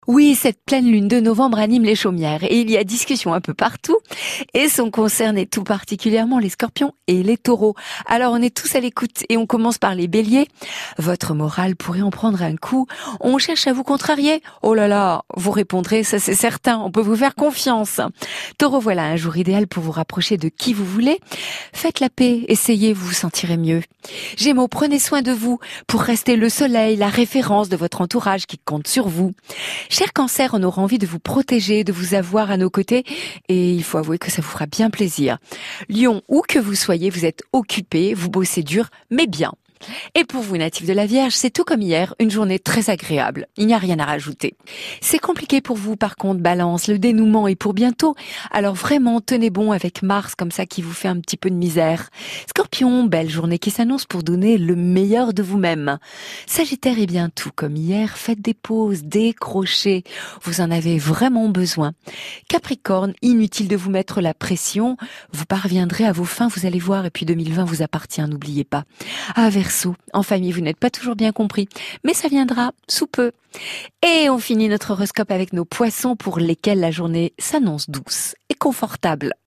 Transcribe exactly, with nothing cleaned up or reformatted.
Oui, cette pleine lune de novembre anime les chaumières et il y a discussion un peu partout et sont concernés tout particulièrement les scorpions et les taureaux. Alors on est tous à l'écoute et on commence par les béliers. Votre morale pourrait en prendre un coup. On cherche à vous contrarier. Oh là là, vous répondrez, ça c'est certain, on peut vous faire confiance. Taureau, voilà un jour idéal pour vous rapprocher de qui vous voulez. Faites la paix, essayez, vous vous sentirez mieux. Gémeaux, prenez soin de vous pour rester le soleil, la référence de votre entourage qui compte sur vous. Cher Cancer, on aura envie de vous protéger, de vous avoir à nos côtés et il faut avouer que ça vous fera bien plaisir. Lion, où que vous soyez, vous êtes occupé, vous bossez dur, mais bien. Et pour vous, natifs de la Vierge, c'est tout comme hier, une journée très agréable. Il n'y a rien à rajouter. C'est compliqué pour vous, par contre, Balance, le dénouement est pour bientôt. Alors vraiment, tenez bon avec Mars, comme ça, qui vous fait un petit peu de misère. Scorpion, belle journée qui s'annonce pour donner le meilleur de vous-même. Sagittaire, eh bien, tout comme hier, faites des pauses, décrochez. Vous en avez vraiment besoin. Capricorne, inutile de vous mettre la pression. Vous parviendrez à vos fins, vous allez voir, et puis deux mille vingt vous appartient, n'oubliez pas. Ah, Verseau, en famille, vous n'êtes pas toujours bien compris, mais ça viendra sous peu. Et on finit notre horoscope avec nos poissons pour lesquels la journée s'annonce douce et confortable.